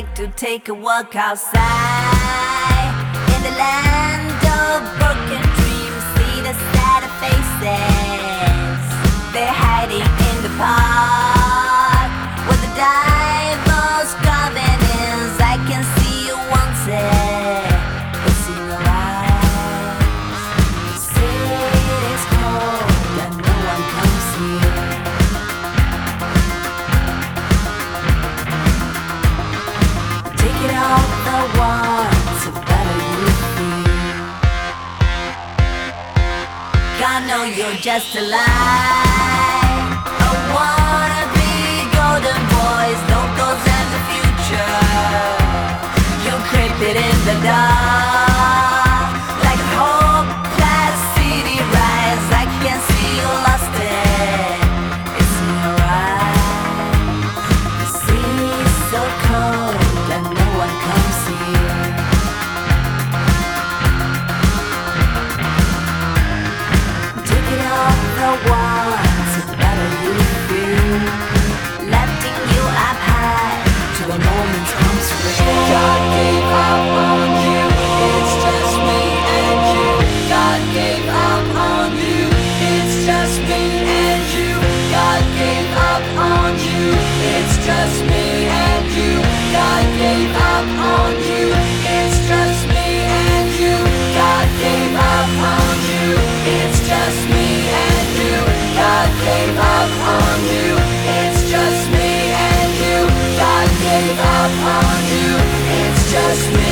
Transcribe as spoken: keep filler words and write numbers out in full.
like to take a walk outside. In the land of broken dreams, see the sad faces. They're hiding in the park where the devil's carving is. I can see you once it. It's in your eyes. The city's cold and no one comes here. Take it off the ones, the better you feel. God know you're just a lie. I wanna be golden boys, locals and the future. You creep it in the dark, like a hopeless city rise. I can see you lost it. It's in your eyes. The sea's so cold and no one comes here. Take it off the ones, the better you feel. Letting you up high till the moment comes free. God gave up on you, it's just me and you. God gave up on you, it's just me and you. God gave up on you, it's just me and you. God gave up on you, it's just me and you. God gave up on you, it's just me and you. God gave up on you, it's just me and you. God gave up on you, it's just me